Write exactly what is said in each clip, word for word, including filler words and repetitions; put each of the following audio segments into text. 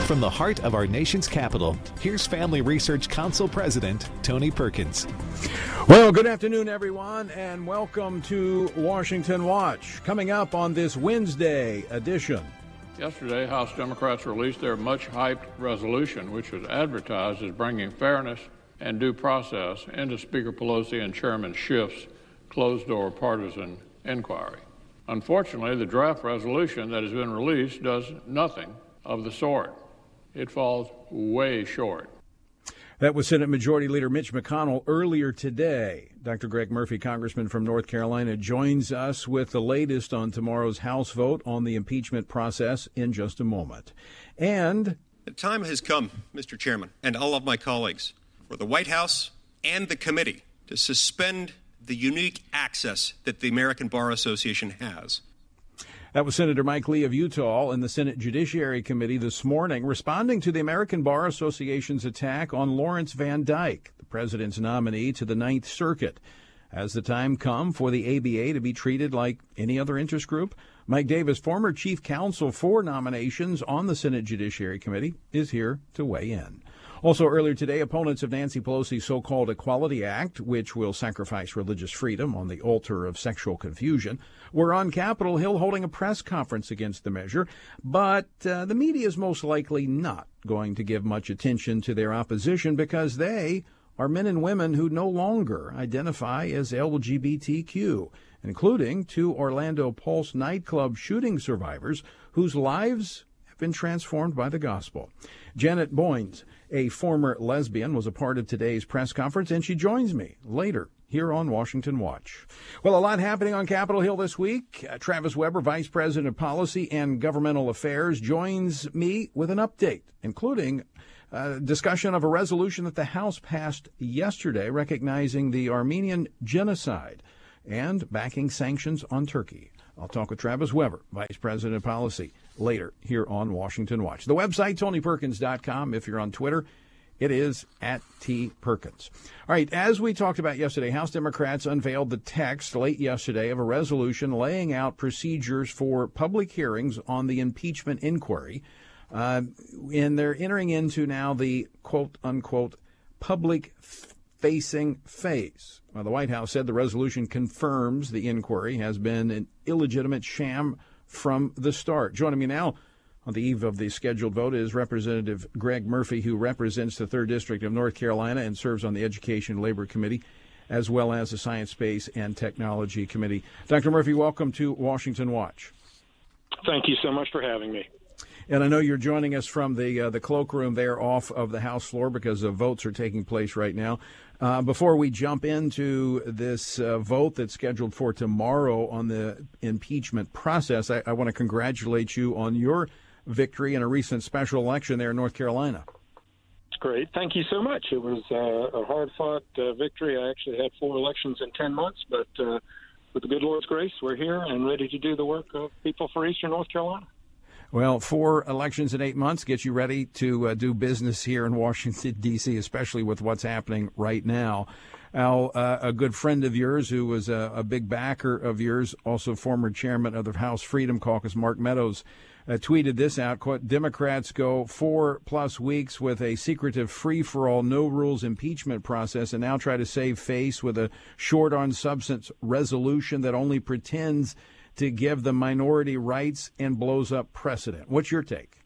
From the heart of our nation's capital, here's Family Research Council President Tony Perkins. Well, good afternoon, everyone, and welcome to Washington Watch. Coming up on this Wednesday edition. Yesterday, House Democrats released their much-hyped resolution, which was advertised as bringing fairness and due process into Speaker Pelosi and Chairman Schiff's closed-door partisan inquiry. Unfortunately, the draft resolution that has been released does nothing of the sort. It falls way short. That was Senate Majority Leader Mitch McConnell earlier today. Doctor Greg Murphy, Congressman from North Carolina, joins us with the latest on tomorrow's House vote on the impeachment process in just a moment. And the time has come, Mister Chairman, and all of my colleagues, for the White House and the committee to suspend the unique access that the American Bar Association has. That was Senator Mike Lee of Utah in the Senate Judiciary Committee this morning, responding to the American Bar Association's attack on Lawrence Van Dyke, the president's nominee to the Ninth Circuit. Has the time come for the A B A to be treated like any other interest group? Mike Davis, former chief counsel for nominations on the Senate Judiciary Committee, is here to weigh in. Also earlier today, opponents of Nancy Pelosi's so-called Equality Act, which will sacrifice religious freedom on the altar of sexual confusion, were on Capitol Hill holding a press conference against the measure. But uh, the media is most likely not going to give much attention to their opposition because they are men and women who no longer identify as L G B T Q, including two Orlando Pulse nightclub shooting survivors whose lives have been transformed by the gospel. Janet Boynes, a former lesbian, was a part of today's press conference, and she joins me later here on Washington Watch. Well, a lot happening on Capitol Hill this week. Uh, Travis Weber, Vice President of Policy and Governmental Affairs, joins me with an update, including a discussion of a resolution that the House passed yesterday recognizing the Armenian genocide and backing sanctions on Turkey. I'll talk with Travis Weber, Vice President of Policy, later here on Washington Watch. The website, tony perkins dot com. If you're on Twitter, it is at T Perkins. All right, as we talked about yesterday, House Democrats unveiled the text late yesterday of a resolution laying out procedures for public hearings on the impeachment inquiry. Uh, and they're entering into now the quote-unquote public-facing phase. Well, the White House said the resolution confirms the inquiry has been an illegitimate sham from the start. Joining me now on the eve of the scheduled vote is Representative Greg Murphy, who represents the third District of North Carolina and serves on the Education and Labor Committee, as well as the Science, Space, and Technology Committee. Doctor Murphy, welcome to Washington Watch. Thank you so much for having me. And I know you're joining us from the uh, the cloakroom there off of the House floor because the votes are taking place right now. Uh, before we jump into this uh, vote that's scheduled for tomorrow on the impeachment process, I, I want to congratulate you on your victory in a recent special election there in North Carolina. Great. Thank you so much. It was uh, a hard-fought uh, victory. I actually had four elections in ten months, but uh, with the good Lord's grace, we're here and ready to do the work of people for Eastern North Carolina. Well, four elections in eight months gets you ready to uh, do business here in Washington, D C, especially with what's happening right now. Al, uh, a good friend of yours who was a, a big backer of yours, also former chairman of the House Freedom Caucus, Mark Meadows, uh, tweeted this out, quote, Democrats go four plus weeks with a secretive free-for-all, no-rules impeachment process and now try to save face with a short-on-substance resolution that only pretends to give the minority rights and blows up precedent. What's your take?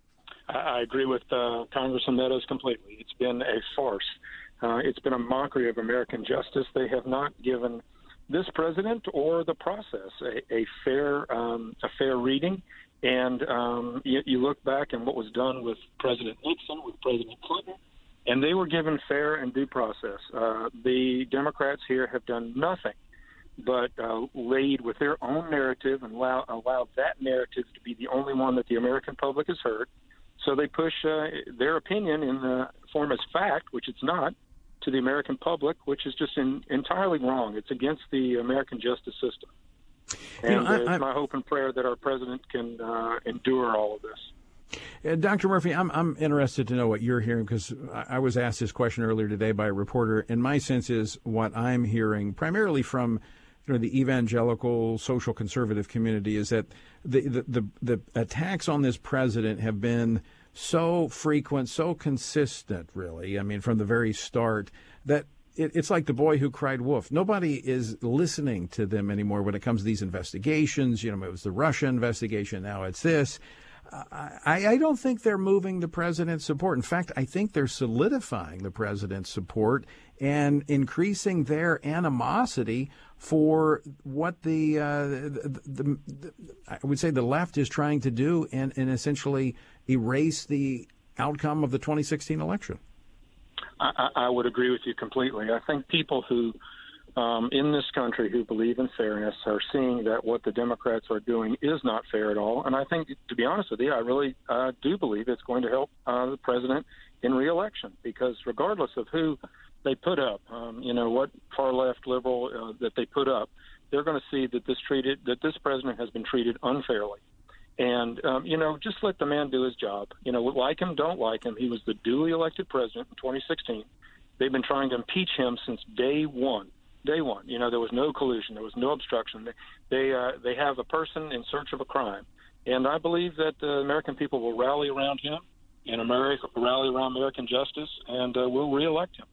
I agree with uh, Congressman Meadows completely. It's been a farce. Uh, it's been a mockery of American justice. They have not given this president or the process a, a fair um, a fair reading. And um, you, you look back and what was done with President Nixon, with President Clinton, and they were given fair and due process. Uh, the Democrats here have done nothing but uh, laid with their own narrative and allow, allowed that narrative to be the only one that the American public has heard. So they push uh, their opinion in the form as fact, which it's not, to the American public, which is just in, entirely wrong. It's against the American justice system. And you know, I, uh, it's I, my hope and prayer that our president can uh, endure all of this. Uh, Doctor Murphy, I'm I'm interested to know what you're hearing because I, I was asked this question earlier today by a reporter, and my sense is what I'm hearing primarily from you know, the evangelical social conservative community is that the, the, the, the attacks on this president have been so frequent, so consistent, really, I mean, from the very start, that it, it's like the boy who cried wolf. Nobody is listening to them anymore when it comes to these investigations. You know, it was the Russia investigation, now it's this. I, I don't think they're moving the president's support. In fact, I think they're solidifying the president's support and increasing their animosity for what the, uh, the, the, the I would say the left is trying to do and, and essentially erase the outcome of the twenty sixteen election. I, I would agree with you completely. I think people who Um, in this country who believe in fairness are seeing that what the Democrats are doing is not fair at all. And I think, to be honest with you, I really uh, do believe it's going to help uh, the president in re-election, because regardless of who they put up, um, you know, what far-left liberal uh, that they put up, they're going to see that this treated that this president has been treated unfairly. And, um, you know, just let the man do his job. You know, like him, don't like him. He was the duly elected president in twenty sixteen. They've been trying to impeach him since day one. Day one, you know, there was no collusion, there was no obstruction. They they, uh, they have a person in search of a crime, and I believe that the American people will rally around him, and America will rally around American justice, and uh, we'll reelect him.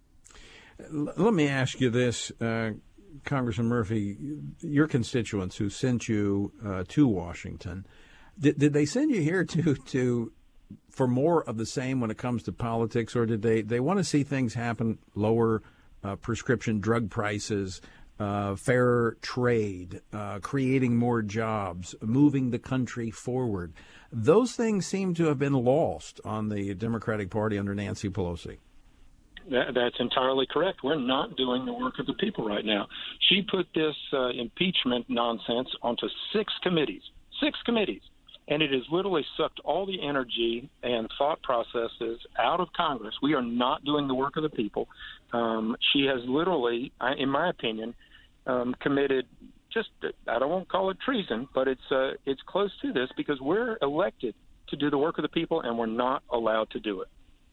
Let me ask you this, uh, Congressman Murphy, your constituents who sent you uh, to Washington, did, did they send you here to to for more of the same when it comes to politics, or did they they want to see things happen, lower Uh, prescription drug prices, uh, fairer trade, uh, creating more jobs, moving the country forward? Those things seem to have been lost on the Democratic Party under Nancy Pelosi. That, that's entirely correct. We're not doing the work of the people right now. She put this uh, impeachment nonsense onto six committees, six committees, and it has literally sucked all the energy and thought processes out of Congress. We are not doing the work of the people. Um, she has literally, in my opinion, um, committed just, I don't want to call it treason, but it's uh, it's close to this, because we're elected to do the work of the people, and we're not allowed to do it.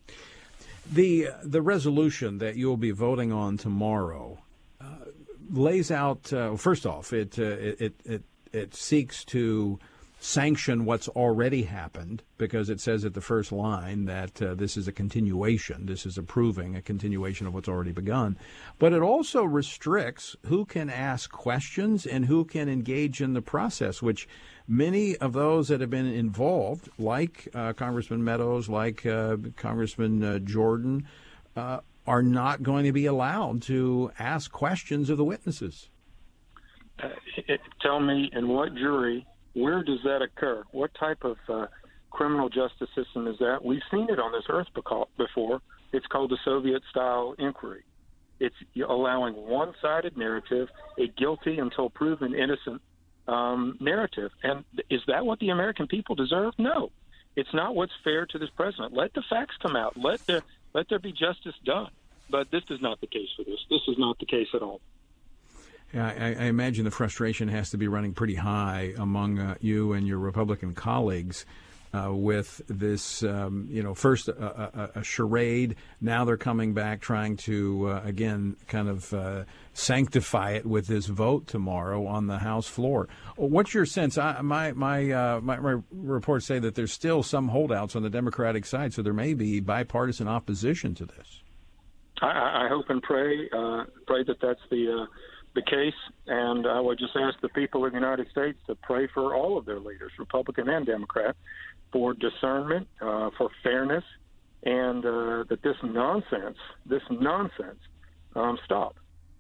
The the resolution that you'll be voting on tomorrow uh, lays out, uh, first off, it, uh, it, it, it seeks to sanction what's already happened, because it says at the first line that uh, this is a continuation. This is approving a continuation of what's already begun. But it also restricts who can ask questions and who can engage in the process, which many of those that have been involved, like uh, Congressman Meadows, like uh, Congressman uh, Jordan, uh, are not going to be allowed to ask questions of the witnesses. Uh, it, tell me, in what jury, where does that occur? What type of uh, criminal justice system is that? We've seen it on this earth before. It's called the Soviet-style inquiry. It's allowing one-sided narrative, a guilty until proven innocent um, narrative. And is that what the American people deserve? No. It's not what's fair to this president. Let the facts come out. Let there, let there be justice done. But this is not the case for this. This is not the case at all. Yeah, I, I imagine the frustration has to be running pretty high among uh, you and your Republican colleagues uh, with this, um, you know, first a, a, a charade. Now they're coming back trying to, uh, again, kind of uh, sanctify it with this vote tomorrow on the House floor. What's your sense? I, my, my, uh, my, my reports say that there's still some holdouts on the Democratic side, so there may be bipartisan opposition to this. I, I hope and pray, uh, pray that that's the uh, the case, and I would just ask the people of the United States to pray for all of their leaders, Republican and Democrat, for discernment, uh, for fairness, and uh, that this nonsense, this nonsense, um, stop.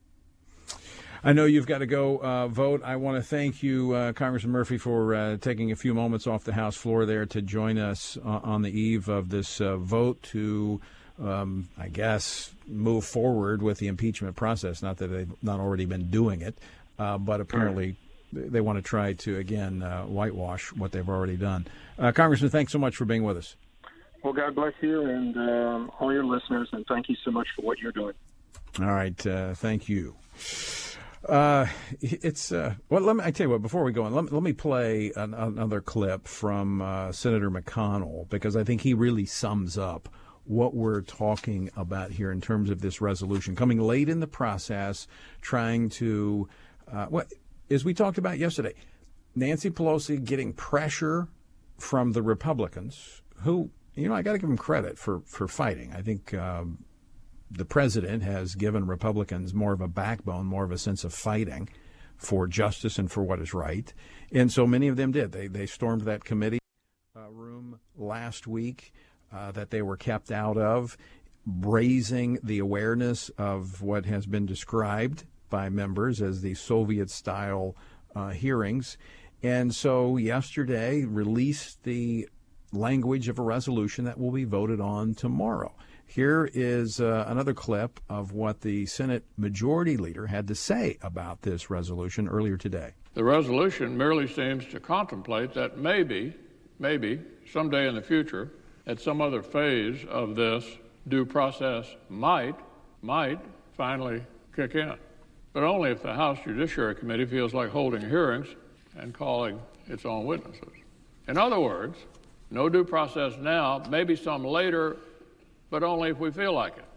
I know you've got to go uh, vote. I want to thank you, uh, Congressman Murphy, for uh, taking a few moments off the House floor there to join us uh, on the eve of this uh, vote to Um, I guess, move forward with the impeachment process. Not that they've not already been doing it, uh, but apparently they want to try to, again, uh, whitewash what they've already done. Uh, Congressman, thanks so much for being with us. Well, God bless you and um, all your listeners, and thank you so much for what you're doing. All right. Uh, thank you. Uh, it's uh, well. Let me. I tell you what. Before we go on, let me, let me play an, another clip from uh, Senator McConnell, because I think he really sums up what we're talking about here in terms of this resolution coming late in the process, trying to, uh, what as we talked about yesterday, Nancy Pelosi getting pressure from the Republicans who, you know, I got to give him credit for, for fighting. I think um, the president has given Republicans more of a backbone, more of a sense of fighting for justice and for what is right. And so many of them did. They, they stormed that committee uh, room last week uh, that they were kept out of, raising the awareness of what has been described by members as the Soviet-style uh, hearings. And so yesterday released the language of a resolution that will be voted on tomorrow. Here is uh, another clip of what the Senate Majority Leader had to say about this resolution earlier today. The resolution merely seems to contemplate that maybe, maybe, someday in the future, at some other phase of this, due process might, might finally kick in. But only if the House Judiciary Committee feels like holding hearings and calling its own witnesses. In other words, no due process now, maybe some later, but only if we feel like it.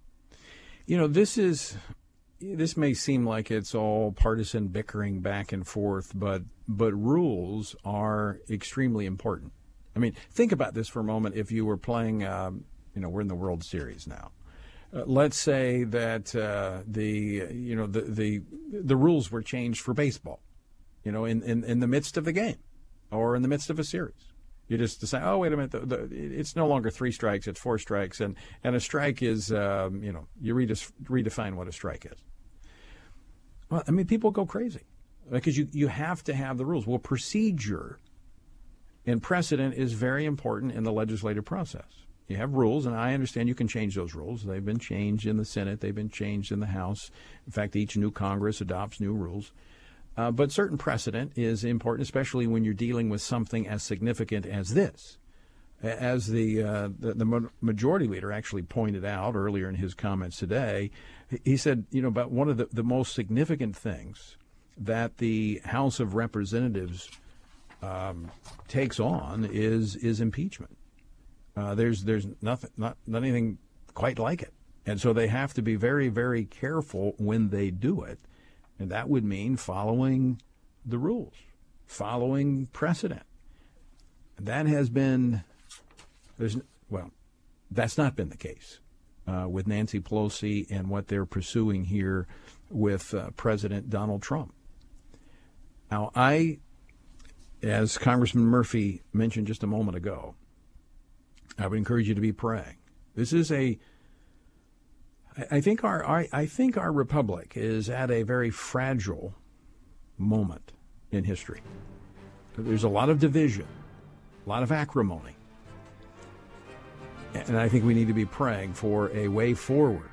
You know, this is, this may seem like it's all partisan bickering back and forth, but but rules are extremely important. I mean, think about this for a moment. If you were playing, um, you know, we're in the World Series now. Uh, let's say that uh, the you know the, the the rules were changed for baseball, you know, in, in, in the midst of the game or in the midst of a series. You just decide, oh, wait a minute, the, the, it's no longer three strikes, it's four strikes, and, and a strike is, um, you know, you redef- redefine what a strike is. Well, I mean, people go crazy because you, you have to have the rules. Well, procedure and precedent is very important in the legislative process. You have rules, and I understand you can change those rules. They've been changed in the Senate. They've been changed in the House. In fact, each new Congress adopts new rules. Uh, but certain precedent is important, especially when you're dealing with something as significant as this. As the, uh, the, the majority leader actually pointed out earlier in his comments today, he said, you know, about one of the, the most significant things that the House of Representatives um, takes on is is impeachment. Uh, there's there's nothing not, not anything quite like it, and so they have to be very, very careful when they do it, and that would mean following the rules, following precedent. That has been there's well, that's not been the case uh, with Nancy Pelosi and what they're pursuing here with uh, President Donald Trump. Now, I, as Congressman Murphy mentioned just a moment ago, I would encourage you to be praying. This is a, I think our, I, I think our republic is at a very fragile moment in history. There's a lot of division, a lot of acrimony. And I think we need to be praying for a way forward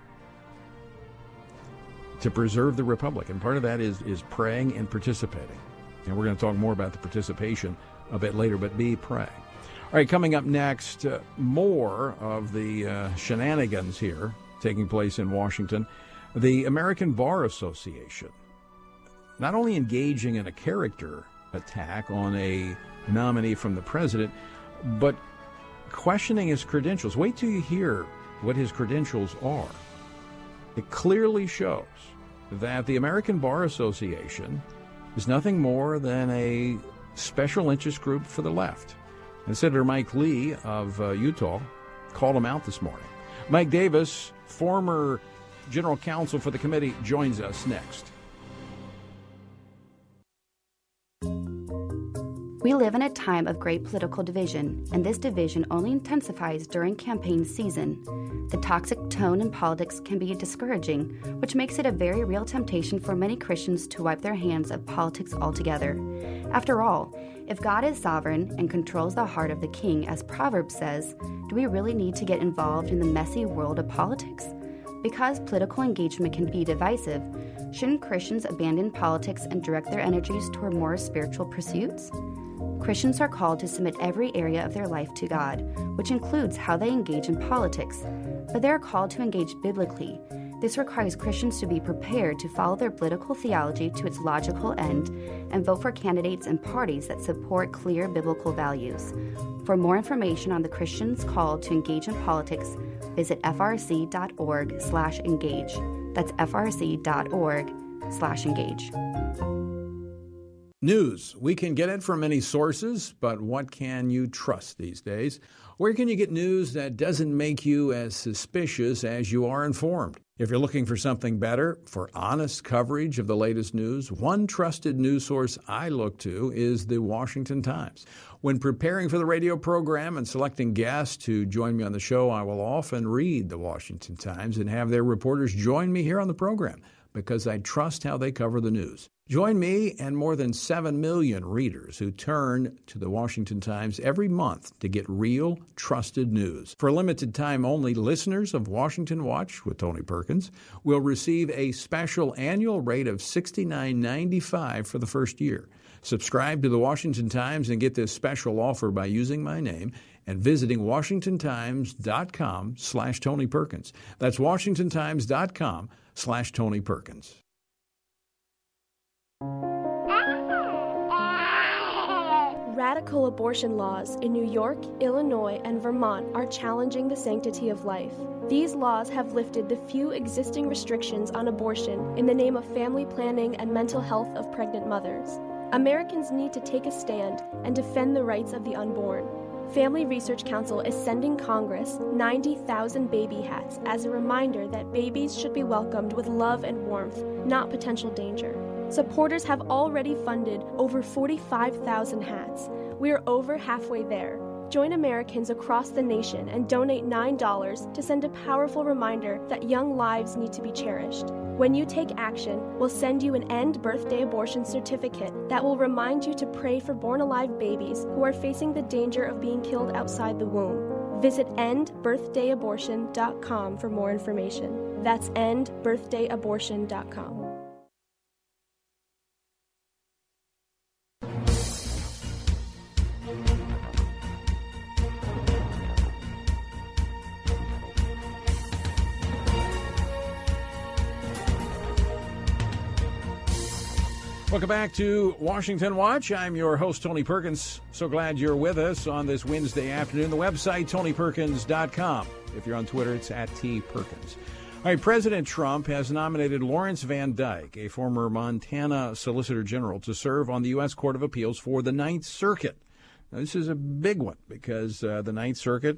to preserve the republic. And part of that is, is praying and participating. And we're going to talk more about the participation a bit later, but be praying. All right, coming up next, uh, more of the uh, shenanigans here taking place in Washington. The American Bar Association not only engaging in a character attack on a nominee from the president, but questioning his credentials. Wait till you hear what his credentials are. It clearly shows that the American Bar Association is nothing more than a special interest group for the left. And Senator Mike Lee of uh, Utah called him out this morning. Mike Davis, former general counsel for the committee, joins us next. We live in a time of great political division, and this division only intensifies during campaign season. The toxic tone in politics can be discouraging, which makes it a very real temptation for many Christians to wipe their hands of politics altogether. After all, if God is sovereign and controls the heart of the king, as Proverbs says, do we really need to get involved in the messy world of politics? Because political engagement can be divisive, shouldn't Christians abandon politics and direct their energies toward more spiritual pursuits? Christians are called to submit every area of their life to God, which includes how they engage in politics, but they are called to engage biblically. This requires Christians to be prepared to follow their political theology to its logical end and vote for candidates and parties that support clear biblical values. For more information on the Christians called to engage in politics, visit frc.org slash engage. That's frc.org slash engage. News. We can get it from many sources, but what can you trust these days? Where can you get news that doesn't make you as suspicious as you are informed? If you're looking for something better, for honest coverage of the latest news, one trusted news source I look to is the Washington Times. When preparing for the radio program and selecting guests to join me on the show, I will often read the Washington Times and have their reporters join me here on the program because I trust how they cover the news. Join me and more than seven million readers who turn to the Washington Times every month to get real, trusted news. For a limited time only, listeners of Washington Watch with Tony Perkins will receive a special annual rate of sixty-nine ninety-five for the first year. Subscribe to the Washington Times and get this special offer by using my name and visiting washingtontimes.com slash Tony Perkins. That's washingtontimes.com slash Tony Perkins. Radical abortion laws in New York, Illinois, and Vermont are challenging the sanctity of life. These laws have lifted the few existing restrictions on abortion in the name of family planning and mental health of pregnant mothers. Americans need to take a stand and defend the rights of the unborn. Family Research Council is sending Congress ninety thousand baby hats as a reminder that babies should be welcomed with love and warmth, not potential danger. Supporters have already funded over forty-five thousand hats. We are over halfway there. Join Americans across the nation and donate nine dollars to send a powerful reminder that young lives need to be cherished. When you take action, we'll send you an End Birthday Abortion certificate that will remind you to pray for born-alive babies who are facing the danger of being killed outside the womb. Visit end birthday abortion dot com for more information. That's end birthday abortion dot com. Welcome back to Washington Watch. I'm your host, Tony Perkins. So glad you're with us on this Wednesday afternoon. The website, tony perkins dot com. If you're on Twitter, it's at T Perkins. All right, President Trump has nominated Lawrence Van Dyke, a former Montana Solicitor General, to serve on the U S Court of Appeals for the Ninth Circuit. Now, this is a big one because uh, the Ninth Circuit,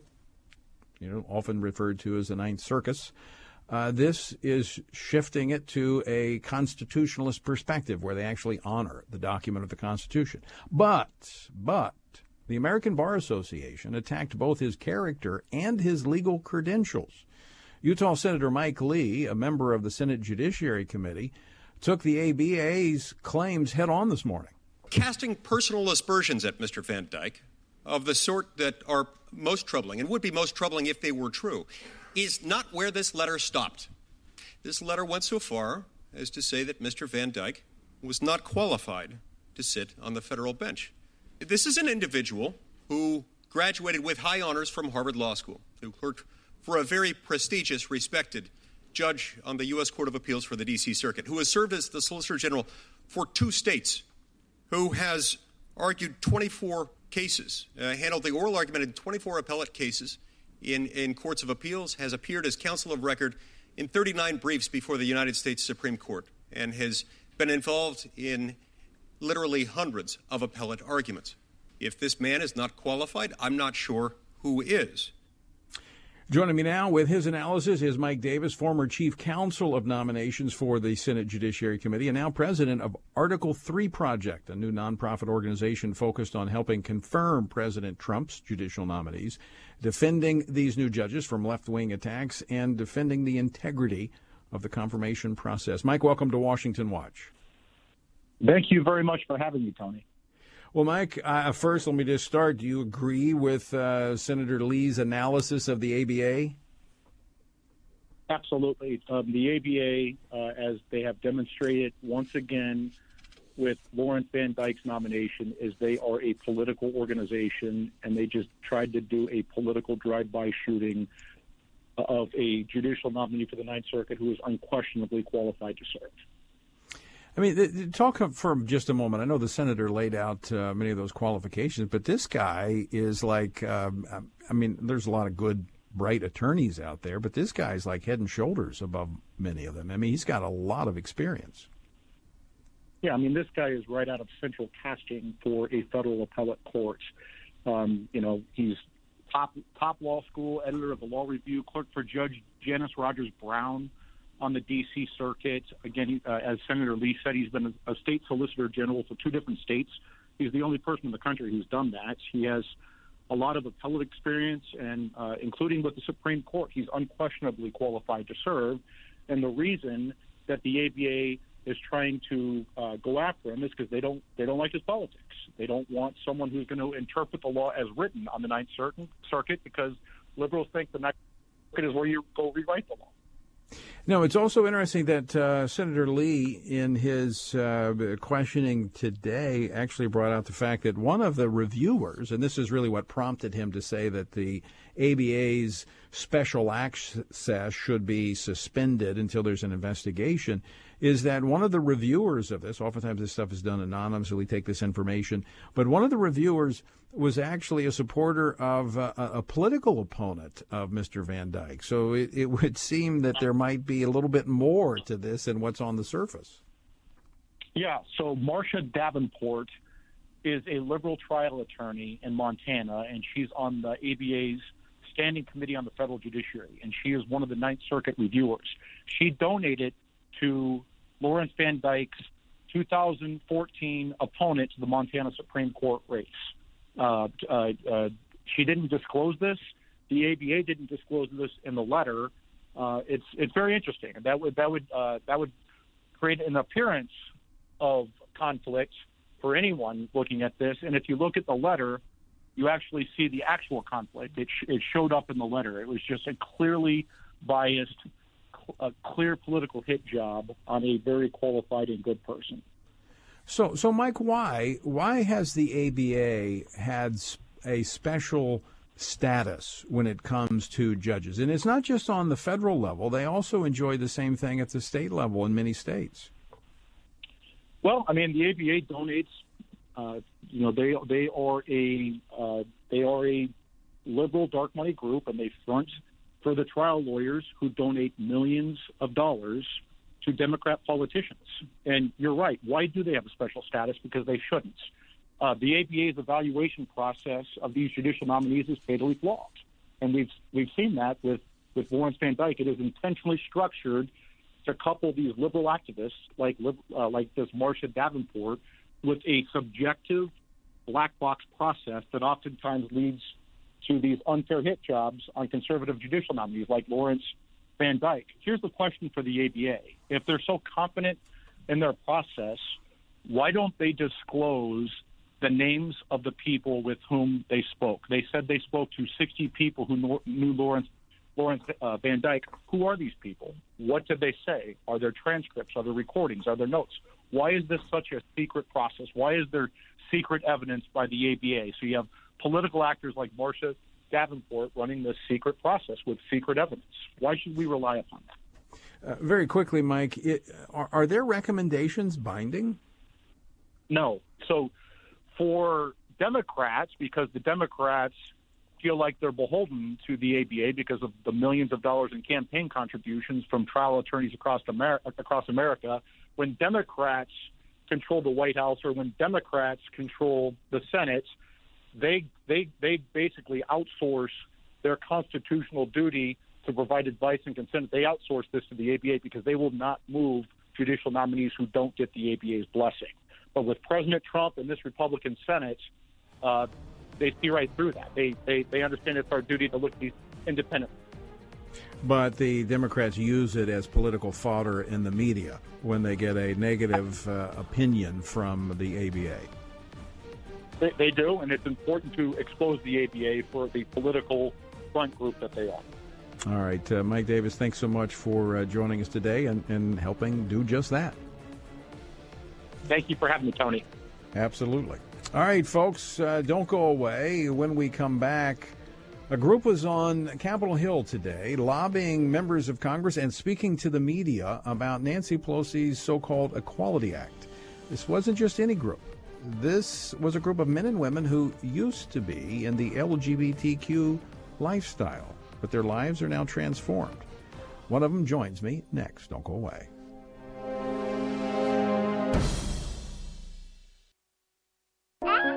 you know, often referred to as the Ninth Circus, Uh, this is shifting it to a constitutionalist perspective where they actually honor the document of the Constitution. But, but, the American Bar Association attacked both his character and his legal credentials. Utah Senator Mike Lee, a member of the Senate Judiciary Committee, took the A B A's claims head on this morning. Casting personal aspersions at Mister Van Dyke, of the sort that are most troubling, and would be most troubling if they were true, is not where this letter stopped. This letter went so far as to say that Mister Van Dyke was not qualified to sit on the federal bench. This is an individual who graduated with high honors from Harvard Law School, who clerked for a very prestigious, respected judge on the U S Court of Appeals for the D C Circuit, who has served as the Solicitor General for two states, who has argued twenty-four cases, uh, handled the oral argument in twenty-four appellate cases, In, in courts of appeals, has appeared as counsel of record in thirty-nine briefs before the United States Supreme Court, and has been involved in literally hundreds of appellate arguments. If this man is not qualified, I'm not sure who is. Joining me now with his analysis is Mike Davis, former chief counsel of nominations for the Senate Judiciary Committee and now president of Article three Project, a new nonprofit organization focused on helping confirm President Trump's judicial nominees, defending these new judges from left-wing attacks, and defending the integrity of the confirmation process. Mike, welcome to Washington Watch. Thank you very much for having me, Tony. Well, Mike, uh, first, let me just start. Do you agree with uh, Senator Lee's analysis of the A B A? Absolutely. Um, the A B A, uh, as they have demonstrated once again with Lawrence Van Dyke's nomination, is they are a political organization, and they just tried to do a political drive-by shooting of a judicial nominee for the Ninth Circuit who is unquestionably qualified to serve. I mean, talk for just a moment. I know the senator laid out uh, many of those qualifications, but this guy is like, um, I mean, there's a lot of good, bright attorneys out there, but this guy's like head and shoulders above many of them. I mean, he's got a lot of experience. Yeah, I mean, this guy is right out of central casting for a federal appellate court. Um, you know, he's top top law school, editor of the Law Review, clerk for Judge Janice Rogers Brown on the D C circuit. Again, he, uh, as Senator Lee said, he's been a, a state solicitor general for two different states. He's the only person in the country who's done that. He has a lot of appellate experience, and uh, including with the Supreme Court, he's unquestionably qualified to serve. And the reason that the A B A is trying to uh, go after him is because they don't they don't like his politics. They don't want someone who's going to interpret the law as written on the Ninth Circuit, because liberals think the Ninth Circuit is where you go rewrite the law. No, it's also interesting that uh, Senator Lee, in his uh, questioning today, actually brought out the fact that one of the reviewers, and this is really what prompted him to say that the A B A's special access should be suspended until there's an investigation, is that one of the reviewers of this, oftentimes this stuff is done anonymously, we take this information, but one of the reviewers was actually a supporter of uh, a political opponent of Mister Van Dyke. So it, it would seem that there might be a little bit more to this than what's on the surface. Yeah, so Marcia Davenport is a liberal trial attorney in Montana, and she's on the A B A's Standing Committee on the Federal Judiciary, and she is one of the Ninth Circuit reviewers. She donated to Lawrence Van Dyke's two thousand fourteen opponent to the Montana Supreme Court race. Uh, uh, uh, she didn't disclose this. The A B A didn't disclose this in the letter. Uh, it's it's very interesting. That would that would uh, that would create an appearance of conflict for anyone looking at this. And if you look at the letter, you actually see the actual conflict. It, sh- it showed up in the letter. It was just a clearly biased, a clear political hit job on a very qualified and good person. So, so Mike, why why has the A B A had a special status when it comes to judges? And it's not just on the federal level. They also enjoy the same thing at the state level in many states. Well, I mean, the A B A donates. Uh, you know, they they are a uh, they are a liberal dark money group, and they front for the trial lawyers who donate millions of dollars to Democrat politicians. And you're right. Why do they have a special status? Because they shouldn't. Uh, the A B A's evaluation process of these judicial nominees is fatally flawed, and we've we've seen that with with Lawrence Van Dyke. It is intentionally structured to couple these liberal activists like uh, like this Marcia Davenport with a subjective black box process that oftentimes leads to these unfair hit jobs on conservative judicial nominees like Lawrence Van Dyke. Here's the question for the A B A. If they're so confident in their process, why don't they disclose the names of the people with whom they spoke? They said they spoke to sixty people who knew Lawrence Lawrence uh, Van Dyke. Who are these people? What did they say? Are there transcripts? Are there recordings? Are there notes? Why is this such a secret process? Why is there secret evidence by the A B A? So you have political actors like Marcia Davenport running this secret process with secret evidence. Why should we rely upon that? Uh, very quickly, Mike, it, are, are their recommendations binding? No. So for Democrats, because the Democrats feel like they're beholden to the A B A because of the millions of dollars in campaign contributions from trial attorneys across America, across America, when Democrats control the White House or when Democrats control the Senate, they they they basically outsource their constitutional duty to provide advice and consent. They outsource this to the A B A because they will not move judicial nominees who don't get the A B A's blessing. But with President Trump and this Republican Senate, uh, they see right through that. They, they they understand it's our duty to look at these independently. But the Democrats use it as political fodder in the media when they get a negative uh, opinion from the A B A. They, they do, and it's important to expose the A B A for the political front group that they are. All right, uh, Mike Davis, thanks so much for uh, joining us today and, and helping do just that. Thank you for having me, Tony. Absolutely. All right, folks, uh, don't go away. When we come back, a group was on Capitol Hill today lobbying members of Congress and speaking to the media about Nancy Pelosi's so-called Equality Act. This wasn't just any group. This was a group of men and women who used to be in the L G B T Q lifestyle, but their lives are now transformed. One of them joins me next. Don't go away.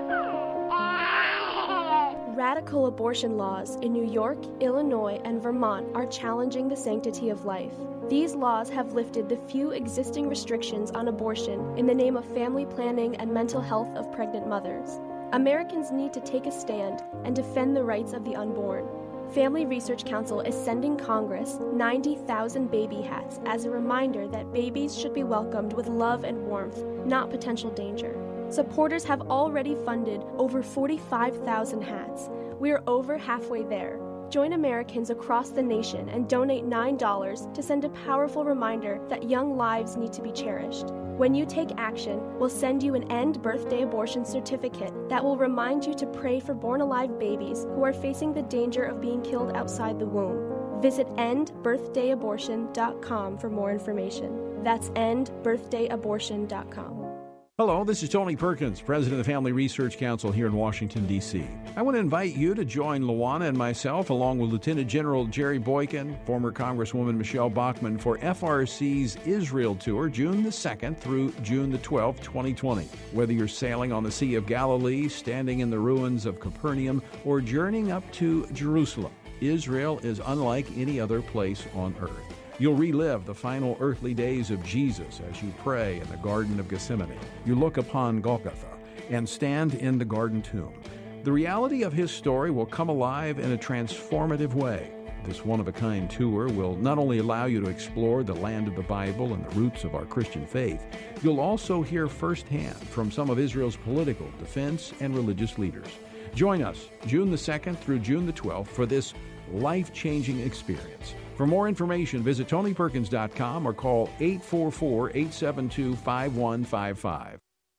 Radical abortion laws in New York, Illinois, and Vermont are challenging the sanctity of life. These laws have lifted the few existing restrictions on abortion in the name of family planning and mental health of pregnant mothers. Americans need to take a stand and defend the rights of the unborn. Family Research Council is sending Congress ninety thousand baby hats as a reminder that babies should be welcomed with love and warmth, not potential danger. Supporters have already funded over forty-five thousand hats. We are over halfway there. Join Americans across the nation and donate nine dollars to send a powerful reminder that young lives need to be cherished. When you take action, we'll send you an End Birthday Abortion certificate that will remind you to pray for born-alive babies who are facing the danger of being killed outside the womb. Visit end birthday abortion dot com for more information. That's end birthday abortion dot com. Hello, this is Tony Perkins, president of the Family Research Council here in Washington, D C I want to invite you to join Luana and myself, along with Lieutenant General Jerry Boykin, former Congresswoman Michelle Bachmann, for F R C's Israel Tour, June the second through June the twelfth, twenty twenty. Whether you're sailing on the Sea of Galilee, standing in the ruins of Capernaum, or journeying up to Jerusalem, Israel is unlike any other place on earth. You'll relive the final earthly days of Jesus as you pray in the Garden of Gethsemane. You look upon Golgotha and stand in the garden tomb. The reality of his story will come alive in a transformative way. This one-of-a-kind tour will not only allow you to explore the land of the Bible and the roots of our Christian faith, you'll also hear firsthand from some of Israel's political, defense, and religious leaders. Join us June the second through June the twelfth for this life-changing experience. For more information, visit tony perkins dot com or call eight four four, eight seven two, five one five five.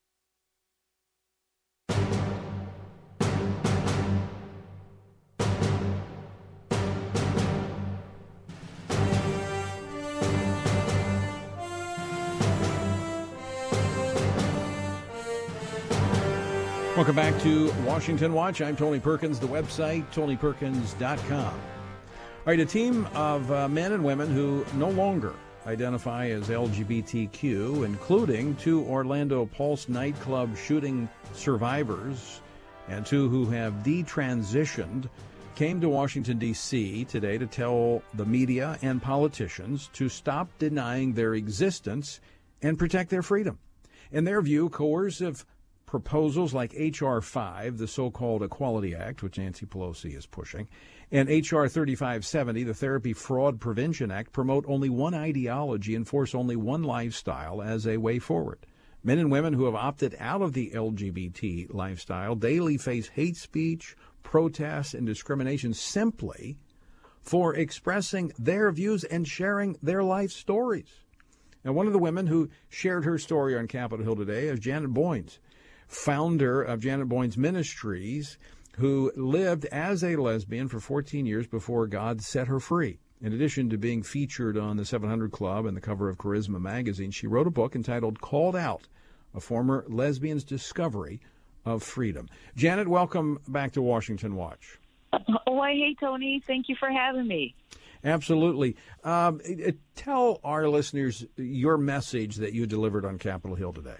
Welcome back to Washington Watch. I'm Tony Perkins. The website, tony perkins dot com. All right, a team of uh, men and women who no longer identify as L G B T Q, including two Orlando Pulse nightclub shooting survivors and two who have detransitioned, came to Washington, D C today to tell the media and politicians to stop denying their existence and protect their freedom. In their view, coercive proposals like H R five, the so-called Equality Act, which Nancy Pelosi is pushing, and H R thirty-five seventy, the Therapy Fraud Prevention Act, promote only one ideology and force only one lifestyle as a way forward. Men and women who have opted out of the L G B T lifestyle daily face hate speech, protests, and discrimination simply for expressing their views and sharing their life stories. Now, one of the women who shared her story on Capitol Hill today is Janet Boynes, founder of Janet Boynes Ministries, who lived as a lesbian for fourteen years before God set her free. In addition to being featured on the seven hundred Club and the cover of Charisma magazine, she wrote a book entitled Called Out, A Former Lesbian's Discovery of Freedom. Janet, welcome back to Washington Watch. Oh, hey, Tony. Thank you for having me. Absolutely. Um, tell our listeners your message that you delivered on Capitol Hill today.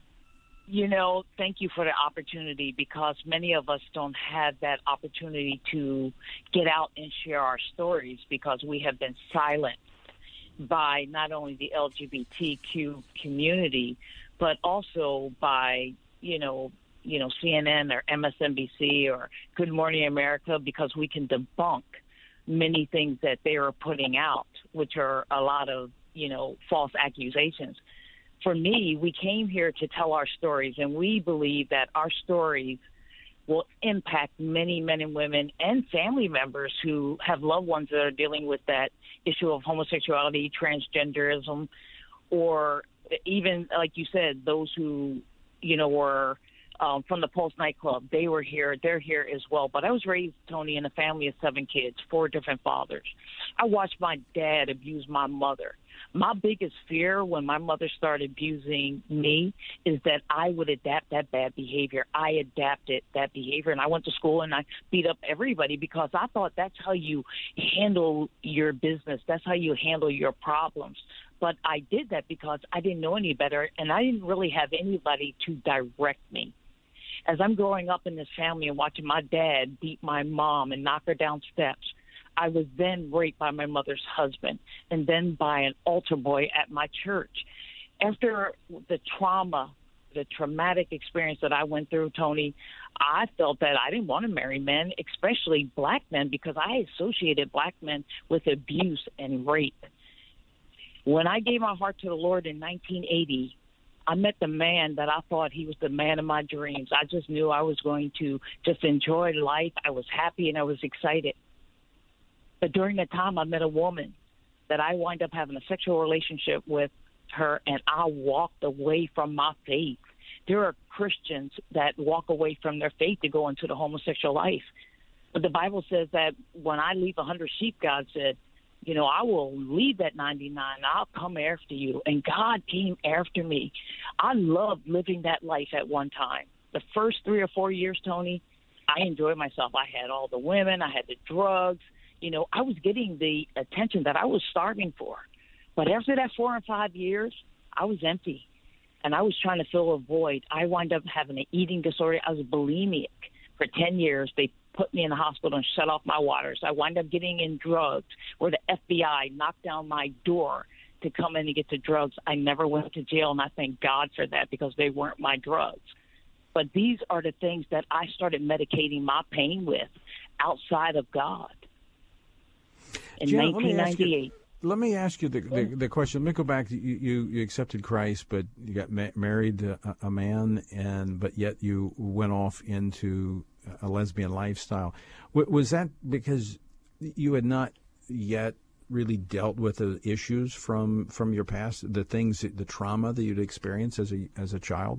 You know, thank you for the opportunity, because many of us don't have that opportunity to get out and share our stories because we have been silenced by not only the L G B T Q community, but also by, you know, you know, C N N or M S N B C or Good Morning America, because we can debunk many things that they are putting out, which are a lot of, you know, false accusations. For me, we came here to tell our stories, and we believe that our stories will impact many men and women and family members who have loved ones that are dealing with that issue of homosexuality, transgenderism, or even, like you said, those who, you know, were um, from the Pulse nightclub. They were here. They're here as well. But I was raised, Tony, in a family of seven kids, four different fathers. I watched my dad abuse my mother. My biggest fear when my mother started abusing me is that I would adapt that bad behavior. I adapted that behavior, and I went to school and I beat up everybody because I thought that's how you handle your business. That's how you handle your problems. But I did that because I didn't know any better, and I didn't really have anybody to direct me. As I'm growing up in this family and watching my dad beat my mom and knock her down steps, I was then raped by my mother's husband and then by an altar boy at my church. After the trauma, the traumatic experience that I went through, Tony, I felt that I didn't want to marry men, especially black men, because I associated black men with abuse and rape. When I gave my heart to the Lord in nineteen eighty, I met the man that I thought he was the man of my dreams. I just knew I was going to just enjoy life. I was happy and I was excited. But during that time, I met a woman that I wind up having a sexual relationship with her, and I walked away from my faith. There are Christians that walk away from their faith to go into the homosexual life. But the Bible says that when I leave a hundred sheep, God said, you know, I will leave that ninety-nine. I'll come after you. And God came after me. I loved living that life at one time. The first three or four years, Tony, I enjoyed myself. I had all the women. I had the drugs. You know, I was getting the attention that I was starving for. But after that four and five years, I was empty. And I was trying to fill a void. I wound up having an eating disorder. I was bulimic for ten years. They put me in the hospital and shut off my waters. I wound up getting in drugs where the F B I knocked down my door to come in and get the drugs. I never went to jail, and I thank God for that because they weren't my drugs. But these are the things that I started medicating my pain with outside of God in Janet, nineteen ninety-eight. Let me ask you the, the, the question. Let me go back. You, you, you accepted Christ, but you got ma- married a, a man, and but yet you went off into a lesbian lifestyle. W- was that because you had not yet really dealt with the issues from, from your past, the things, the trauma that you'd experienced as a as a child?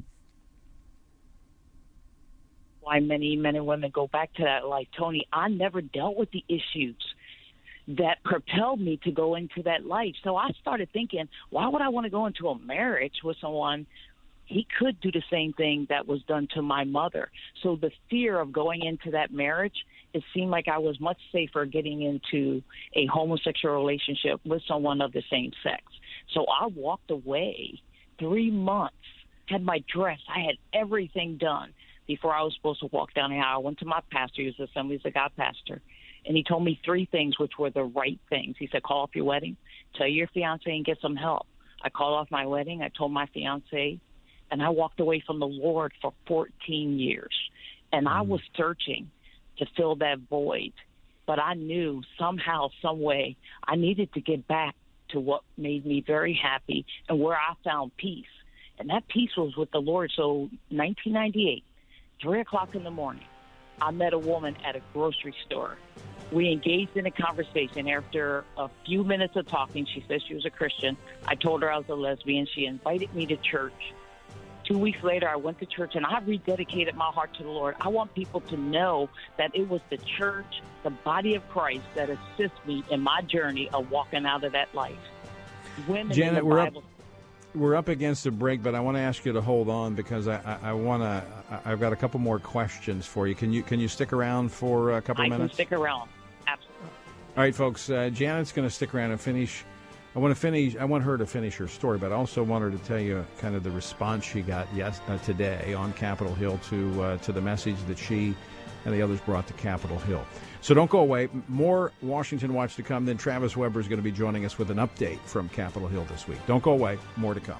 Why many men and women go back to that life, Tony. I never dealt with the issues that propelled me to go into that life. So I started thinking, why would I want to go into a marriage with someone? He could do the same thing that was done to my mother. So the fear of going into that marriage, it seemed like I was much safer getting into a homosexual relationship with someone of the same sex. So I walked away three months, had my dress, I had everything done before I was supposed to walk down the aisle. I went to my pastor, he was the Assemblies of God pastor, and he told me three things which were the right things. He said, call off your wedding, tell your fiance, and get some help. I called off my wedding. I told my fiance, and I walked away from the Lord for fourteen years. And I was searching to fill that void. But I knew somehow, some way, I needed to get back to what made me very happy and where I found peace. And that peace was with the Lord. So nineteen ninety-eight, three o'clock in the morning, I met a woman at a grocery store. We engaged in a conversation. After a few minutes of talking, she said she was a Christian. I told her I was a lesbian. She invited me to church. Two weeks later, I went to church, and I rededicated my heart to the Lord. I want people to know that it was the church, the body of Christ, that assists me in my journey of walking out of that life. Women Janet, in the we're Bible, up. We're up against a break, but I want to ask you to hold on because I, I, I want to. I've got a couple more questions for you. Can you can you stick around for a couple I of minutes? can stick around. Absolutely. All right, folks. Uh, Janet's going to stick around and finish. I want to finish. I want her to finish her story, but I also want her to tell you kind of the response she got yes uh, today on Capitol Hill to uh, to the message that she and the others brought to Capitol Hill. So don't go away. More Washington Watch to come. Then Travis Weber is going to be joining us with an update from Capitol Hill this week. Don't go away. More to come.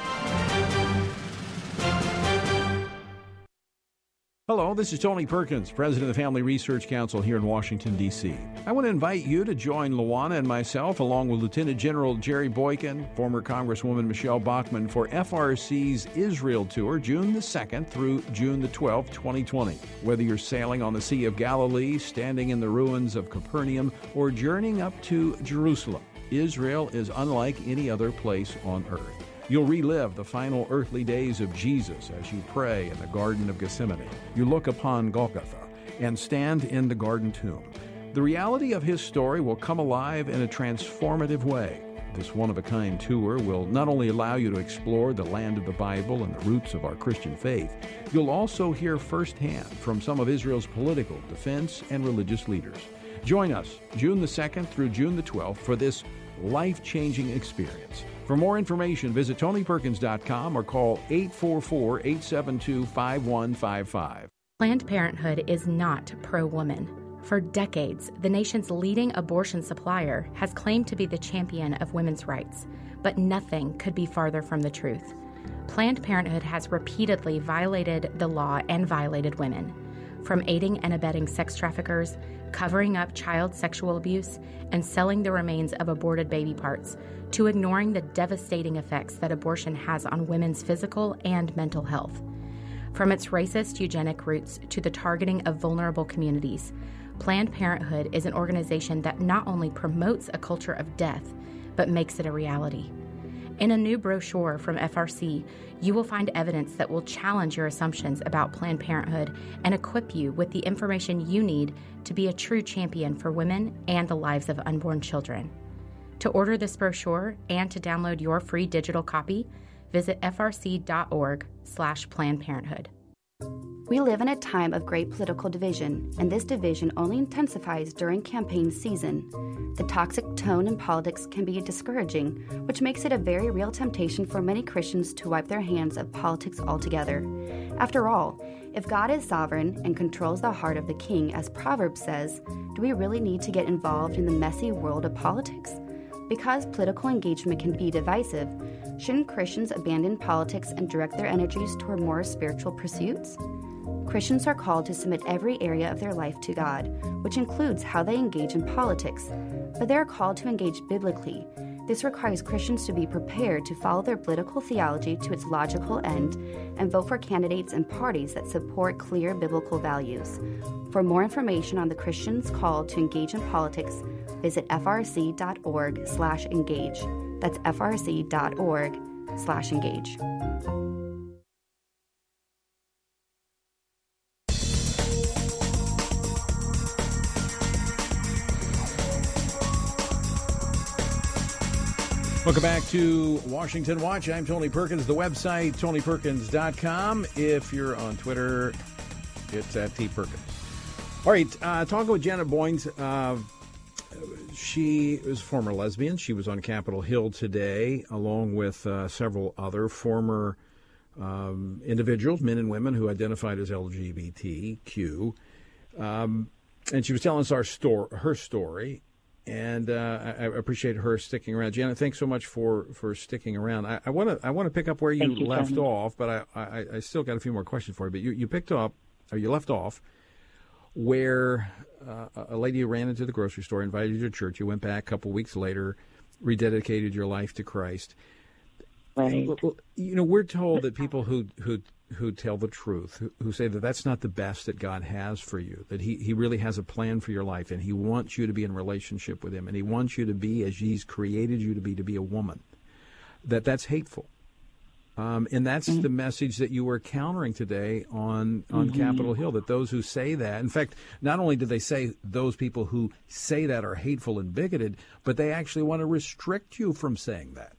Hello, this is Tony Perkins, president of the Family Research Council here in Washington, D C I want to invite you to join Luana and myself, along with Lieutenant General Jerry Boykin, former Congresswoman Michelle Bachmann, for F R C's Israel Tour, June the second through June the twelfth, twenty twenty. Whether you're sailing on the Sea of Galilee, standing in the ruins of Capernaum, or journeying up to Jerusalem, Israel is unlike any other place on earth. You'll relive the final earthly days of Jesus as you pray in the Garden of Gethsemane. You look upon Golgotha and stand in the garden tomb. The reality of his story will come alive in a transformative way. This one-of-a-kind tour will not only allow you to explore the land of the Bible and the roots of our Christian faith, you'll also hear firsthand from some of Israel's political, defense, and religious leaders. Join us June the second through June the twelfth for this life-changing experience. For more information, visit tony perkins dot com or call eight four four, eight seven two, five one five five. Planned Parenthood is not pro-woman. For decades, the nation's leading abortion supplier has claimed to be the champion of women's rights, but nothing could be farther from the truth. Planned Parenthood has repeatedly violated the law and violated women. From aiding and abetting sex traffickers, covering up child sexual abuse, and selling the remains of aborted baby parts, to ignoring the devastating effects that abortion has on women's physical and mental health. From its racist eugenic roots to the targeting of vulnerable communities, Planned Parenthood is an organization that not only promotes a culture of death, but makes it a reality. In a new brochure from F R C, you will find evidence that will challenge your assumptions about Planned Parenthood and equip you with the information you need to be a true champion for women and the lives of unborn children. To order this brochure and to download your free digital copy, visit frc.org slash Planned Parenthood. We live in a time of great political division, and this division only intensifies during campaign season. The toxic tone in politics can be discouraging, which makes it a very real temptation for many Christians to wipe their hands of politics altogether. After all, if God is sovereign and controls the heart of the king, as Proverbs says, do we really need to get involved in the messy world of politics? Because political engagement can be divisive, shouldn't Christians abandon politics and direct their energies toward more spiritual pursuits? Christians are called to submit every area of their life to God, which includes how they engage in politics, but they are called to engage biblically. This requires Christians to be prepared to follow their political theology to its logical end and vote for candidates and parties that support clear biblical values. For more information on the Christians called to engage in politics, visit frc.org slash engage. That's frc.org slash engage. Welcome back to Washington Watch. I'm Tony Perkins. The website, tony perkins dot com. If you're on Twitter, it's at T Perkins. All right, uh, talking with Janet Boynes. Uh, she is a former lesbian. She was on Capitol Hill today, along with uh, several other former um, individuals, men and women, who identified as L G B T Q. Um, and she was telling us our sto- her story. And uh, I appreciate her sticking around. Janet, thanks so much for, for sticking around. I want to I want to pick up where you, you left Tony. off, but I, I, I still got a few more questions for you. But you, you picked up, or you left off, where uh, a lady ran into the grocery store, invited you to church. You went back a couple weeks later, rededicated your life to Christ. Right. You know, we're told that people who who who tell the truth, who, who say that that's not the best that God has for you, that he, he really has a plan for your life, and he wants you to be in relationship with him, and he wants you to be as he's created you to be, to be a woman, that that's hateful. Um, and that's mm-hmm. the message that you were countering today on, on mm-hmm. Capitol Hill, that those who say that, in fact, not only do they say those people who say that are hateful and bigoted, but they actually want to restrict you from saying that.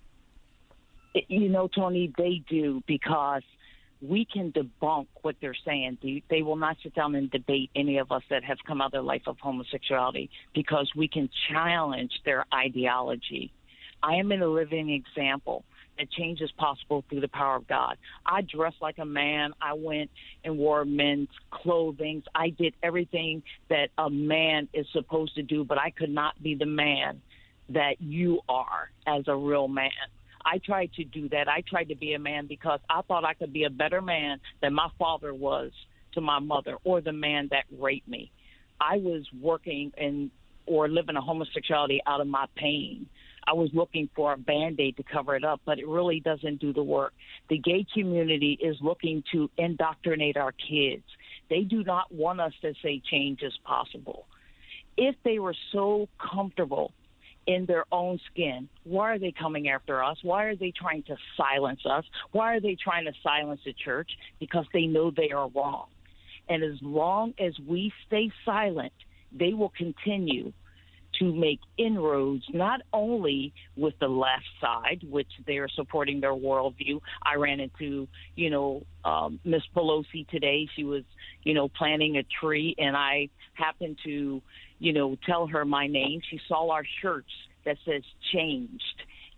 You know, Tony, they do, because we can debunk what they're saying. They, they will not sit down and debate any of us that have come out of their life of homosexuality, because we can challenge their ideology. I am a living example that change is possible through the power of God. I dressed like a man. I went and wore men's clothing. I did everything that a man is supposed to do, but I could not be the man that you are as a real man. I tried to do that. I tried to be a man because I thought I could be a better man than my father was to my mother, or the man that raped me. I was working in or living a homosexuality out of my pain. I was looking for a Band-Aid to cover it up, but it really doesn't do the work. The gay community is looking to indoctrinate our kids. They do not want us to say change is possible. If they were so comfortable in their own skin, why are they coming after us? Why are they trying to silence us? Why are they trying to silence the church? Because they know they are wrong. And as long as we stay silent, they will continue to make inroads, not only with the left side, which they're supporting their worldview. I ran into, you know, um, Miss Pelosi today. She was, you know, planting a tree, and I happened to, you know, tell her my name. She saw our shirts that says changed,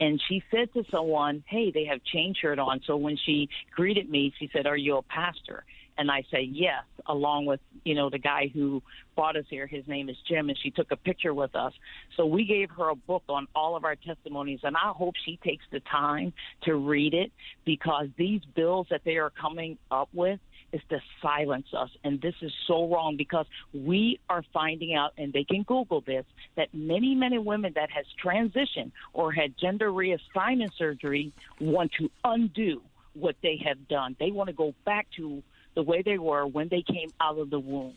And she said to someone, hey, they have chain shirt on. So when she greeted me, she said, are you a pastor? And I say, yes, along with, you know, the guy who brought us here. His name is Jim, and she took a picture with us. So we gave her a book on all of our testimonies, and I hope she takes the time to read it, because these bills that they are coming up with is to silence us. And this is so wrong, because we are finding out, and they can Google this, that many men and women that has transitioned or had gender reassignment surgery want to undo what they have done. They want to go back to the way they were when they came out of the womb.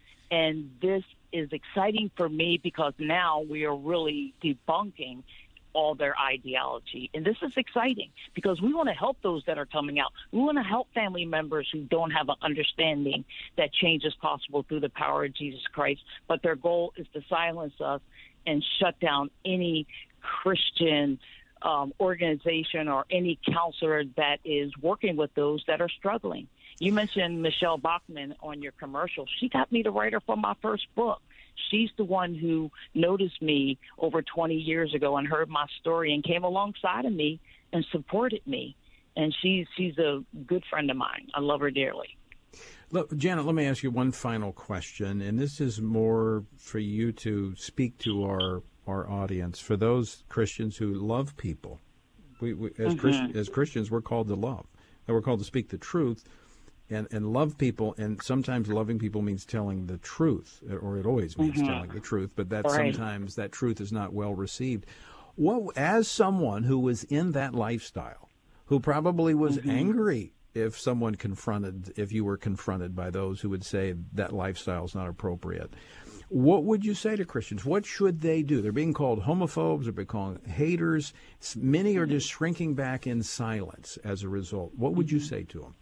And this is exciting for me, because now we are really debunking all their ideology. And this is exciting, because we want to help those that are coming out. We want to help family members who don't have an understanding that change is possible through the power of Jesus Christ. But their goal is to silence us and shut down any Christian um, organization or any counselor that is working with those that are struggling. You mentioned Michelle Bachman on your commercial. She got me to write her for my first book. She's the one who noticed me over twenty years ago and heard my story and came alongside of me and supported me. And she's, she's a good friend of mine. I love her dearly. Look, Janet, let me ask you one final question, and this is more for you to speak to our our audience, for those Christians who love people. We, we as, mm-hmm. Christ, as Christians, we're called to love, and we're called to speak the truth. And, and love people, and sometimes loving people means telling the truth, or it always means mm-hmm. telling the truth, but that right. sometimes that truth is not well received. What, as someone who was in that lifestyle, who probably was mm-hmm. angry if someone confronted, if you were confronted by those who would say that lifestyle is not appropriate, what would you say to Christians? What should they do? They're being called homophobes, they're being called haters. Many are just shrinking back in silence as a result. What would you say to them?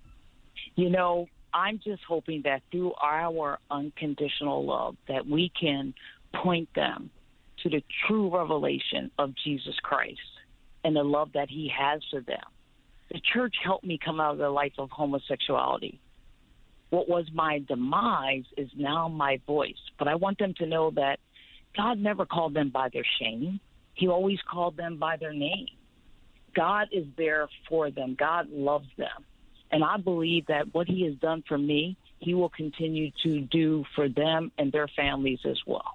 You know, I'm just hoping that through our unconditional love that we can point them to the true revelation of Jesus Christ and the love that he has for them. The church helped me come out of the life of homosexuality. What was my demise is now my voice. But I want them to know that God never called them by their shame. He always called them by their name. God is there for them. God loves them. And I believe that what he has done for me, he will continue to do for them and their families as well.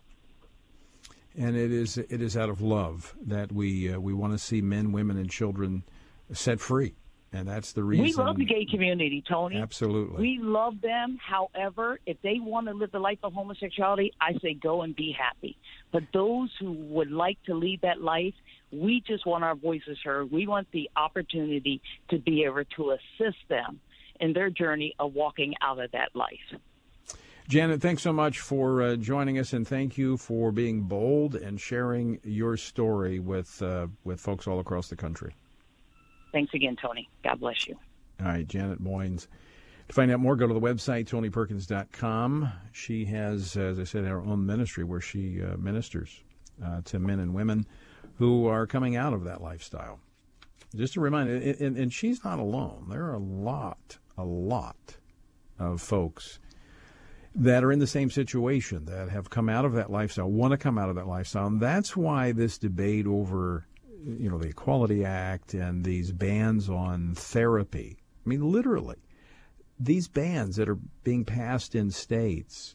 And it is it is out of love that we uh, we want to see men, women, and children set free. And that's the reason. We love the gay community, Tony. Absolutely. We love them. However, if they want to live the life of homosexuality, I say go and be happy. But those who would like to lead that life, we just want our voices heard. We want the opportunity to be able to assist them in their journey of walking out of that life. Janet, thanks so much for uh, joining us, and thank you for being bold and sharing your story with uh, with folks all across the country. Thanks again, Tony. God bless you. All right, Janet Moynes. To find out more, go to the website, tony perkins dot com. She has, as I said, her own ministry where she uh, ministers uh, to men and women who are coming out of that lifestyle. Just a reminder, and, and she's not alone. There are a lot, a lot of folks that are in the same situation, that have come out of that lifestyle, want to come out of that lifestyle. And that's why this debate over, you know, the Equality Act and these bans on therapy, I mean, literally, these bans that are being passed in states,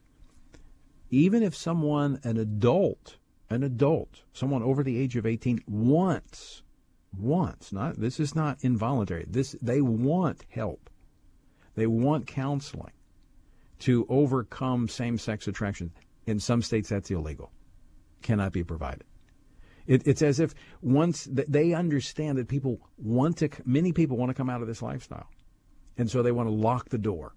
even if someone, an adult, an adult, someone over the age of eighteen wants, wants, not, this is not involuntary, this, they want help, they want counseling to overcome same-sex attraction. In some states, that's illegal, cannot be provided. It, it's as if once they understand that people want to, many people want to come out of this lifestyle, and so they want to lock the door.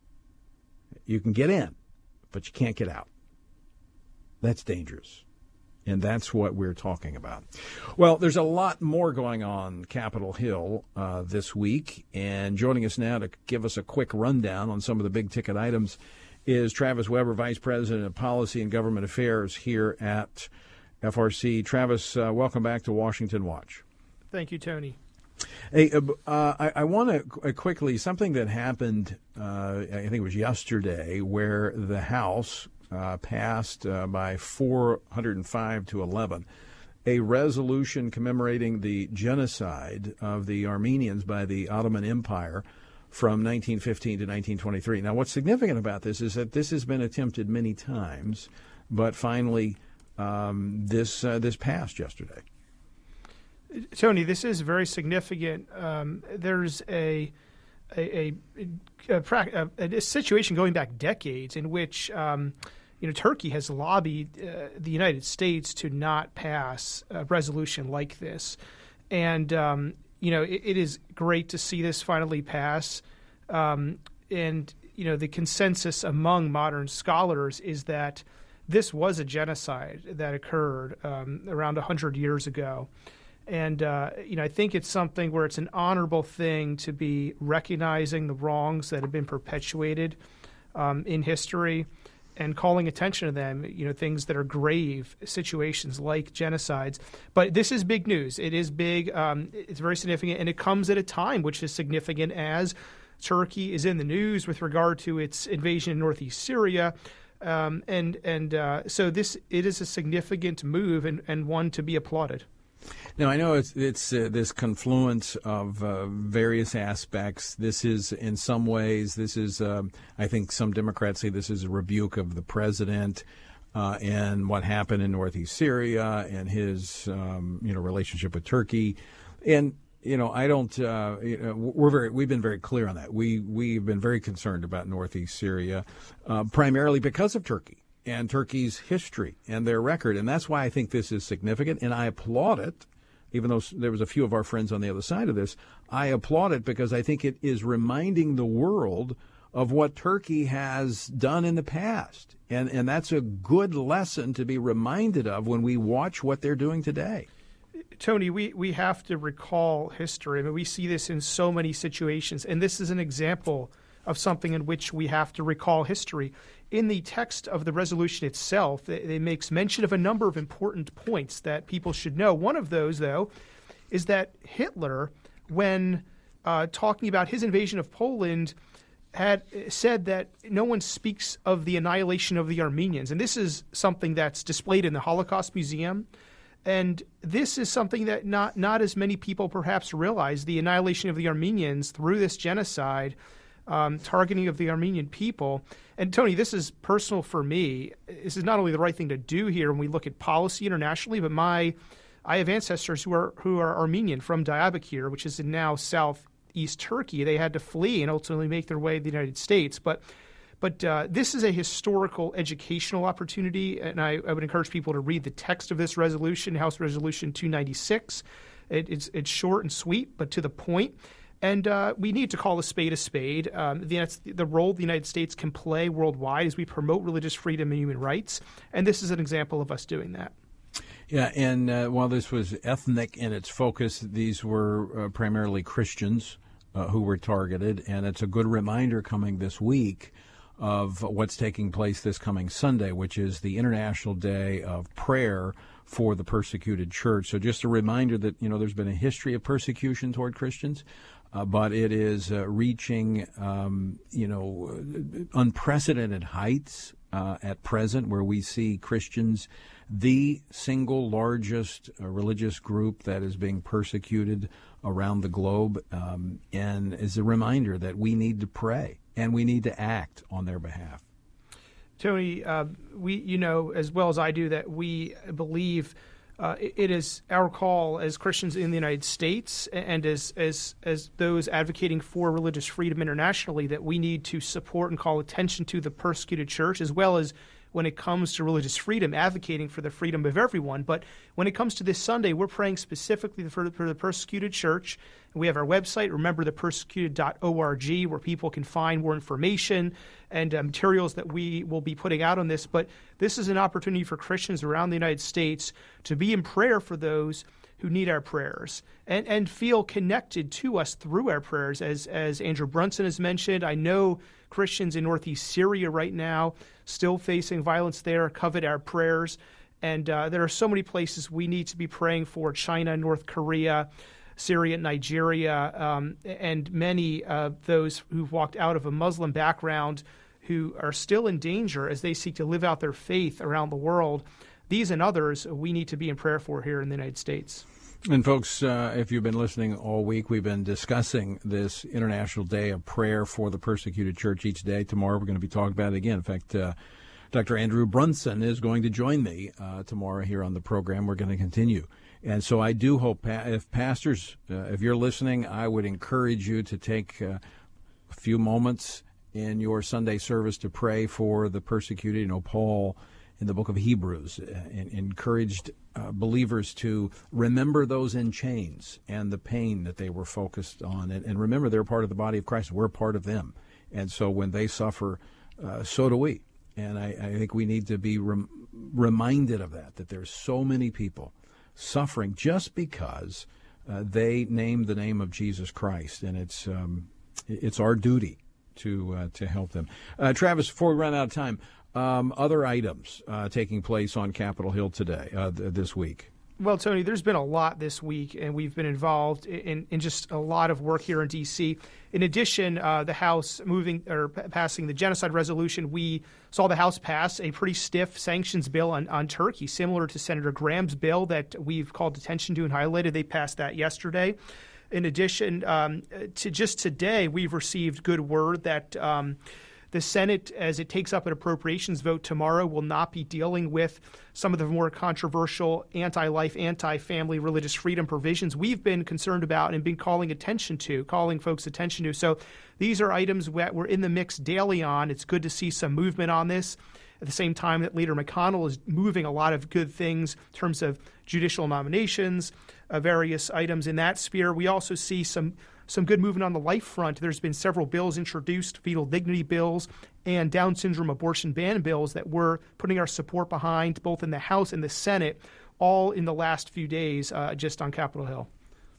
You can get in, but you can't get out. That's dangerous. And that's what we're talking about. Well, there's a lot more going on Capitol Hill uh, this week. And joining us now to give us a quick rundown on some of the big-ticket items is Travis Weber, Vice President of Policy and Government Affairs here at F R C. Travis, uh, welcome back to Washington Watch. Thank you, Tony. Hey, uh, I, I want to uh, quickly, something that happened, uh, I think it was yesterday, where the House uh, passed uh, by four hundred five to eleven a resolution commemorating the genocide of the Armenians by the Ottoman Empire from nineteen fifteen to nineteen twenty-three. Now, what's significant about this is that this has been attempted many times, but finally um, this uh, this passed yesterday. Tony, this is very significant. Um, there's a a, a, a, a situation going back decades in which um, you know Turkey has lobbied uh, the United States to not pass a resolution like this, and um, you know it, it is great to see this finally pass. Um, and you know the consensus among modern scholars is that this was a genocide that occurred um, around one hundred years ago. And, uh, you know, I think it's something where it's an honorable thing to be recognizing the wrongs that have been perpetuated um, in history and calling attention to them, you know, things that are grave situations like genocides. But this is big news. It is big. Um, it's very significant. And it comes at a time which is significant as Turkey is in the news with regard to its invasion in northeast Syria. Um, and and uh, so this it is a significant move and, and one to be applauded. Now, I know it's, it's uh, this confluence of uh, various aspects. This is, in some ways, this is, um, I think some Democrats say this is a rebuke of the president uh, and what happened in northeast Syria and his, um, you know, relationship with Turkey. And, you know, I don't, uh, you know, we're very, we've been very clear on that. We, we've been very concerned about northeast Syria, uh, primarily because of Turkey and Turkey's history and their record. And that's why I think this is significant, and I applaud it, even though there was a few of our friends on the other side of this. I applaud it because I think it is reminding the world of what Turkey has done in the past. And, and that's a good lesson to be reminded of when we watch what they're doing today. Tony, we, we have to recall history. I mean, we see this in so many situations, and this is an example of something in which we have to recall history. In the text of the resolution itself, it, it makes mention of a number of important points that people should know. One of those, though, is that Hitler, when uh, talking about his invasion of Poland, had said that no one speaks of the annihilation of the Armenians. And this is something that's displayed in the Holocaust Museum. And this is something that not, not as many people perhaps realize, the annihilation of the Armenians through this genocide, Um, targeting of the Armenian people. And, Tony, this is personal for me. This is not only the right thing to do here when we look at policy internationally, but my I have ancestors who are who are Armenian from Diyarbakir, which is in now southeast Turkey. They had to flee and ultimately make their way to the United States. But but uh, this is a historical educational opportunity, and I, I would encourage people to read the text of this resolution, House Resolution two ninety-six. It, it's, it's short and sweet, but to the point. And uh, we need to call a spade a spade. Um, the, the role the United States can play worldwide as we promote religious freedom and human rights. And this is an example of us doing that. Yeah, and uh, while this was ethnic in its focus, these were uh, primarily Christians uh, who were targeted. And it's a good reminder coming this week of what's taking place this coming Sunday, which is the International Day of Prayer for the Persecuted Church. So just a reminder that, you know, there's been a history of persecution toward Christians. Uh, but it is uh, reaching, um, you know, unprecedented heights uh, at present, where we see Christians, the single largest uh, religious group that is being persecuted around the globe, um, and is a reminder that we need to pray and we need to act on their behalf. Tony, uh, we, you know, as well as I do, that we believe Uh, it is our call as Christians in the United States and as, as as those advocating for religious freedom internationally that we need to support and call attention to the persecuted church, as well as when it comes to religious freedom, advocating for the freedom of everyone. But when it comes to this Sunday, we're praying specifically for, for the persecuted church. And we have our website, remember the persecuted dot org, where people can find more information and uh, materials that we will be putting out on this. But this is an opportunity for Christians around the United States to be in prayer for those who need our prayers and, and feel connected to us through our prayers. As, as Andrew Brunson has mentioned, I know Christians in northeast Syria right now still facing violence there covet our prayers. And uh, there are so many places we need to be praying for: China, North Korea, Syria, Nigeria, um, and many of those who've walked out of a Muslim background who are still in danger as they seek to live out their faith around the world. these and others we need to be in prayer for here in the United States. And folks, uh, if you've been listening all week, we've been discussing this International Day of Prayer for the Persecuted Church each day. Tomorrow we're going to be talking about it again. In fact, uh, Doctor Andrew Brunson is going to join me uh, tomorrow here on the program. We're going to continue. And so I do hope, if pastors, uh, if you're listening, I would encourage you to take uh, a few moments in your Sunday service to pray for the persecuted. You know, Paul in the book of Hebrews uh, encouraged uh, believers to remember those in chains and the pain that they were focused on. And, and remember, they're part of the body of Christ. We're part of them. And so when they suffer, uh, so do we. And I, I think we need to be rem- reminded of that, that there's so many people suffering just because uh, they name the name of Jesus Christ. And it's um, it's our duty to uh, to help them. Uh, Travis, before we run out of time, um, other items uh, taking place on Capitol Hill today, uh, th- this week. Well, Tony, there's been a lot this week, and we've been involved in, in just a lot of work here in D C. In addition, uh, the House moving or p- passing the genocide resolution, we saw the House pass a pretty stiff sanctions bill on, on Turkey, similar to Senator Graham's bill that we've called attention to and highlighted. They passed that yesterday. In addition, um, to just today, we've received good word that um, the Senate, as it takes up an appropriations vote tomorrow, will not be dealing with some of the more controversial anti-life, anti-family, religious freedom provisions we've been concerned about and been calling attention to, calling folks' attention to. So these are items that we're in the mix daily on. It's good to see some movement on this. At the same time that Leader McConnell is moving a lot of good things in terms of judicial nominations, uh, various items in that sphere. We also see some some good movement on the life front. There's been several bills introduced, fetal dignity bills and Down syndrome abortion ban bills that we're putting our support behind, both in the House and the Senate, all in the last few days uh, just on Capitol Hill.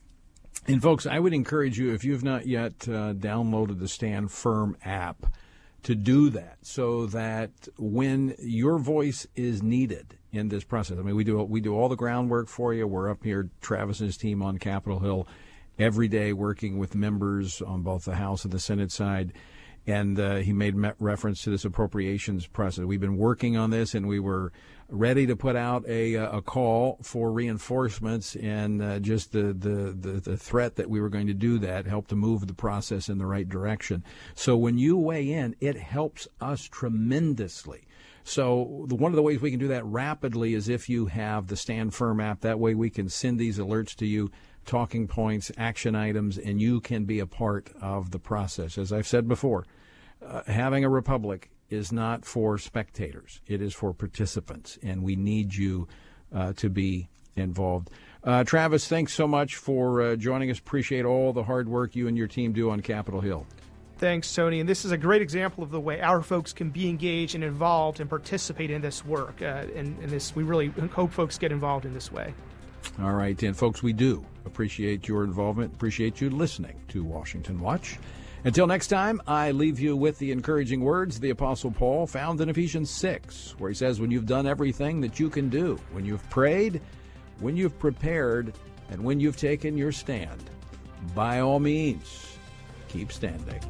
And folks, I would encourage you, if you've not yet uh, downloaded the Stand Firm app, to do that so that when your voice is needed in this process, I mean, we do we do all the groundwork for you. We're up here, Travis and his team on Capitol Hill, every day working with members on both the House and the Senate side. And uh, he made me- reference to this appropriations process. We've been working on this, and we were ready to put out a, a call for reinforcements, and uh, just the, the, the, the threat that we were going to do that helped to move the process in the right direction. So when you weigh in, it helps us tremendously. So the, one of the ways we can do that rapidly is if you have the Stand Firm app. That way we can send these alerts to you, talking points, action items, and you can be a part of the process. As I've said before, uh, having a republic is not for spectators. It is for participants, and we need you uh, to be involved. Uh, Travis, thanks so much for uh, joining us. Appreciate all the hard work you and your team do on Capitol Hill. Thanks, Tony. And this is a great example of the way our folks can be engaged and involved and participate in this work. Uh, and, and this, we really hope folks get involved in this way. All right, and folks, we do appreciate your involvement, appreciate you listening to Washington Watch. Until next time, I leave you with the encouraging words of the Apostle Paul found in Ephesians six, where he says, when you've done everything that you can do, when you've prayed, when you've prepared, and when you've taken your stand, by all means, keep standing.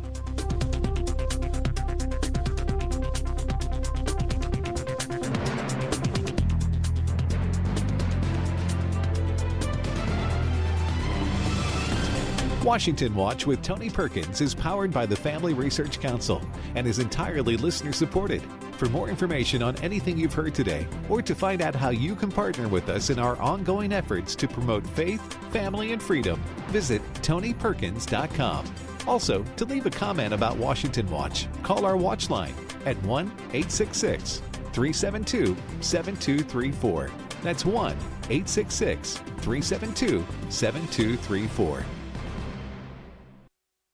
Washington Watch with Tony Perkins is powered by the Family Research Council and is entirely listener-supported. For more information on anything you've heard today, or to find out how you can partner with us in our ongoing efforts to promote faith, family, and freedom, visit tony perkins dot com. Also, to leave a comment about Washington Watch, call our watch line at one eight six six, three seven two, seven two three four. That's one eight six six, three seven two, seven two three four.